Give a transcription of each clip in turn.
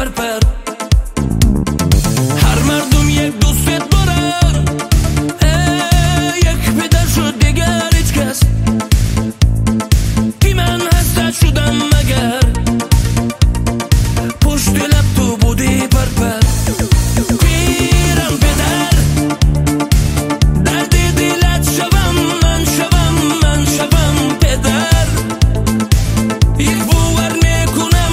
پر. هر مردم یک دوستت دارن، یک پدر شد دیگر هیچ کس. بی من حسد شدم مگر پشت لب تو بودی پر. پیرم پدر درد دلت شوم، من شوم پدر. یک باور میکنم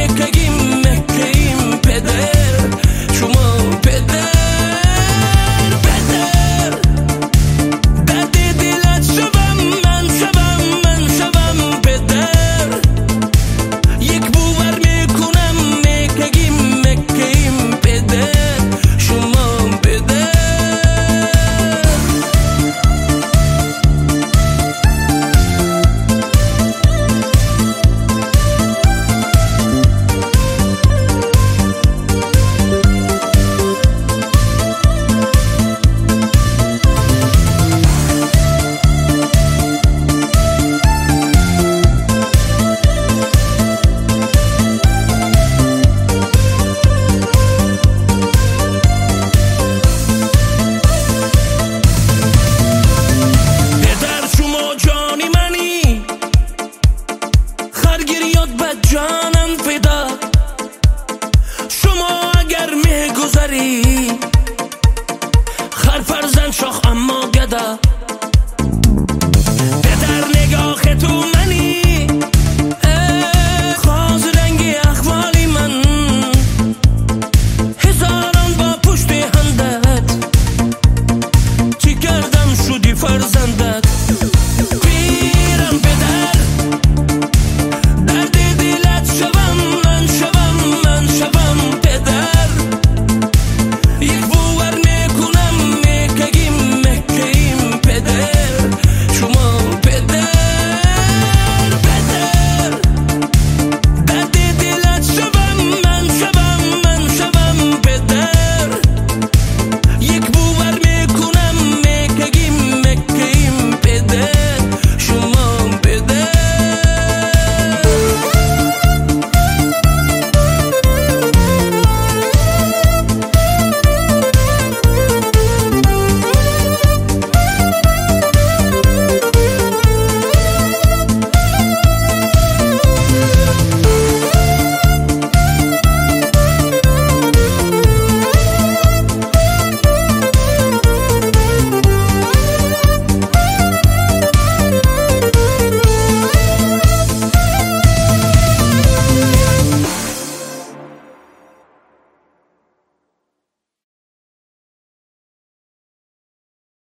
میکیم پدر، شما پدر درد دلت شوم، من شوم پدر. یک باور میکنم میکیم پدر، شما پدر. جانم فدا، شما اگر میگذری